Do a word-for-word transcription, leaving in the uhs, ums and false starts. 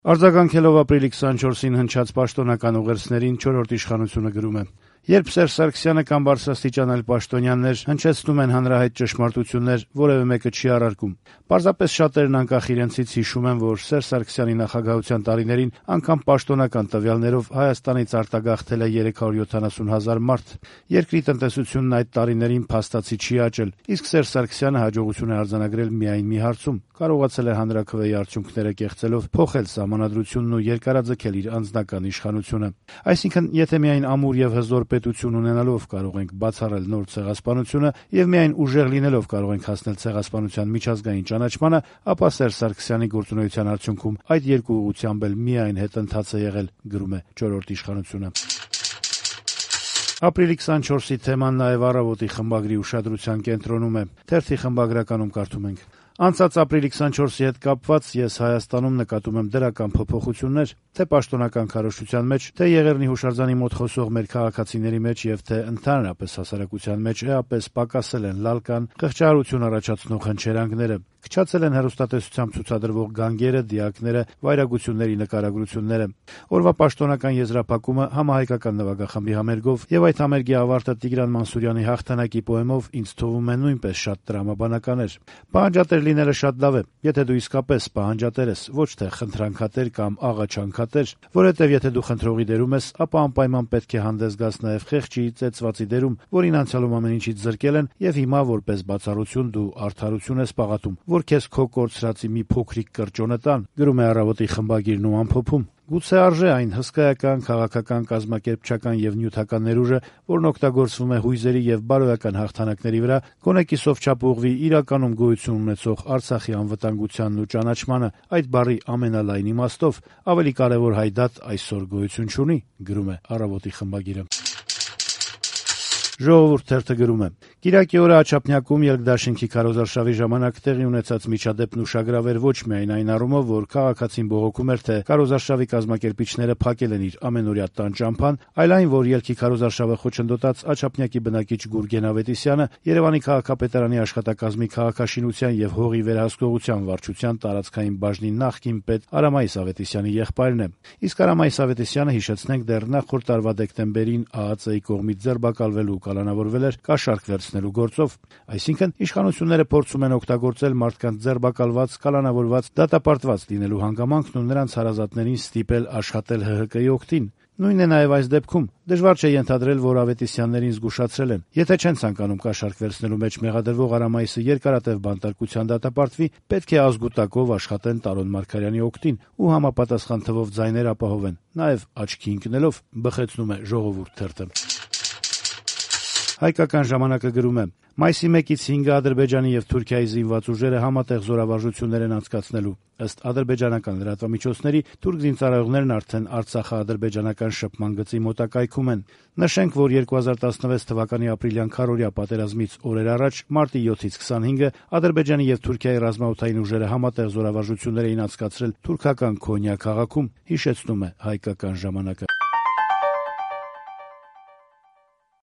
Արձագանքելով ապրիլի քսանչորսին հնչած պաշտոնական ուղերձներին չորրորդ իշխանությունը գրում է. «Երբ Սերժ Սարգսյանը կամ բարձրաստիճան այլ պաշտոնյաներ հնչեցնում են հանրահայտ ճշմարտություններ, որևէ մեկը չի առարկում։ Պարզապես շատերն անկախ իրենցից հիշում են, որ Սերժ Սարգսյանի նախագահության տարիներին անգամ պաշտոնական տվյալներով Հայաստանից արտագաղթել է երեք հարյուր յոթանասուն հազար մարդ։ Երկրի տնտեսությունն այդ տարիներին փաստացի չի աճել, իսկ Սերժ Սարգսյանը հաջողություն է արձանագրել միայն մի հարցում՝ կարողացել է հանրաքվեի արդյունքները կեղծելով փոխել սահմանադրությունն ու երկարաձգել իր անձնական իշխանությունը։ Այսինքն, եթե միայն ամուր եւ հզոր պետություն ունենալով կարող ենք բացառել նոր ցեղասպանությունը եւ միայն ուժեղ լինելով կարող ենք հասնել ցեղասպանության միջազգային ճանաչմանը, ապա Սերժ Սարգսյանի գործունեության արդյունքում այդ երկու ուղղությամբ էլ միայն հետընթաց է եղել», գրում է չորրորդ իշխանությունը։ Ապրիլի քսանչորսի թեման նաև «Առավոտ»-ի խմբագրի ուշադրության կենտրոնում է։ Թերթի խմբագրականում կարդում ենք. «Անցած ապրիլի քսանչորսի հետ կապված ես Հայաստանում նկատում եմ դրական փոփոխություններ, թե պաշտոնական քարոզչության մեջ, թե Եղեռնի հուշարձանի մոտ խոսող մեր քաղաքացիների մեջ եւ թե ընդհանրապես հասարակության մեջ էապես պակասել են լալկան, խղճահարություն առաջացնող հնչերանգները, քչացել են հեռուստատեսությամբ ցուցադրվող գանգերը, դիակները, վայրագությունների նկարագրությունները։ Օրվա պաշտոնական եզրափակումը համահայկական նվագախմբի համերգով եւ այդ համերգի ավարտը Տիգրան Մանսուրյանի հաղթանակի պոեմով ինձ թվում է նույնպես շատ տրամաբանական էր։ Պահանջատեր լինելը շատ լավ է, եթե դու իսկապես պահանջատեր ես, ոչ թե խնդրանքատեր կամ աղաչանքատեր, որովհետեւ եթե դու խնդրողի դերում ես, ապա անպայման պետք է հանդես գաս նաեւ խեղճի, ծեծվածի դերում, որին անցյալում ամեն ինչից զրկել են, եւ հիմա որպես բացառություն դու արդարություն ես պաղատում, որ քեզ քո կորցրածի մի փոքրիկ կրճոնը տան», գրում է «Առավոտ»-ի խմբագիրն ու ամփոփում. «Գուցե արժե այն հսկայական, քաղաքական, կազմակերպչական եւ նյութական ներուժը, որն օգտագործվում է հույզերի եւ բարոյական հաղթանակների վրա, գոնե կիսով չափ ուղղվի իրականում գոյություն ունեցող Արցախի անվտանգությանն ու ճանաչմանը, այդ բառի ամենալայն իմաստով, ավելի կարեւոր հայդատ այսօր գոյություն չունի», գրում է «Առավոտ»-ի խմբագիրը։ «Ժողովուրդ» թերթը գրում է. «Կիրակի օրը Աչափնյակում Երկդաշինքի քարոզարշավի ժամանակ տեղի ունեցած միջադեպն ուշագրավ էր ոչ միայն այն առումով, որ քաղաքացին բողոքում էր, թե քարոզարշավի կազմակերպիչները փակել են իր ամենօրյա տան ճամփան, այլ այն, որ ելքի քարոզարշավը խոչընդոտած Աչափնյակի բնակիչ Գուրգեն Ավետիսյանը Երևանի քաղաքապետարանի աշխատակազմի քաղաքաշինության եւ հողի վերահսկողության վարչության տարածքային բաժնի նախկին պետ Արամայիս Ավետիսյանի եղբայրն է։ Իսկ Արամայիս Ավետիսյանը, հիշեցնենք, դեռ նախորդ տարվա դեկտեմբերին ԱԱԾ-ի կողմից ձերբակալվելու կալանավորվել էր կաշառք վերցնելու գործով։ Այսինքն, իշխանությունները փորձում են օգտագործել մարդկանց ձերբակալված, կալանավորված, դատապարտված լինելու հանգամանքն ու նրանց հարազատներին ստիպել աշխատել ՀՀԿ-ի օգտին։ Նույնն է նաև այս դեպքում։ Դժվար չէ ենթադրել, որ Ավետիսյաններին զգուշացրել են։ Եթե չեն ցանկանում կաշառք վերցնելու մեջ մեղադրվող Արամայիսը երկարատև բանտարկության դատապարտվի, պետք է ազգուտակով աշխատեն Տարոն Մարգարյանի օգտին ու համապատասխան թվով ձայներ ապահովեն, նաև աչքի ընկնելով, բխեցնում է «Ժողովուրդ» թերթը։ Հայկական ժամանակը գրում է. «Մայիսի մեկից հինգը Ադրբեջանի եւ Թուրքիայի զինված ուժերը համատեղ զորավարժություններ են անցկացնելու։ Ըստ ադրբեջանական լրատվամիջոցների, թուրք զինծառայողներն արդեն Արցախա-ադրբեջանական շփման գծի մոտակայքում են։ Նշենք, որ երկու հազար տասնվեց թվականի ապրիլյան քառօրյա պատերազմից օրեր առաջ, մարտի յոթից քսանհինգը, Ադրբեջանի եւ Թուրքիայի ռազմաօդային ուժերը համատեղ զորավարժություններ էին անցկացրել թուրքական Քոնյա քաղաքում», հիշեցնում է Հայկական ժամանակը։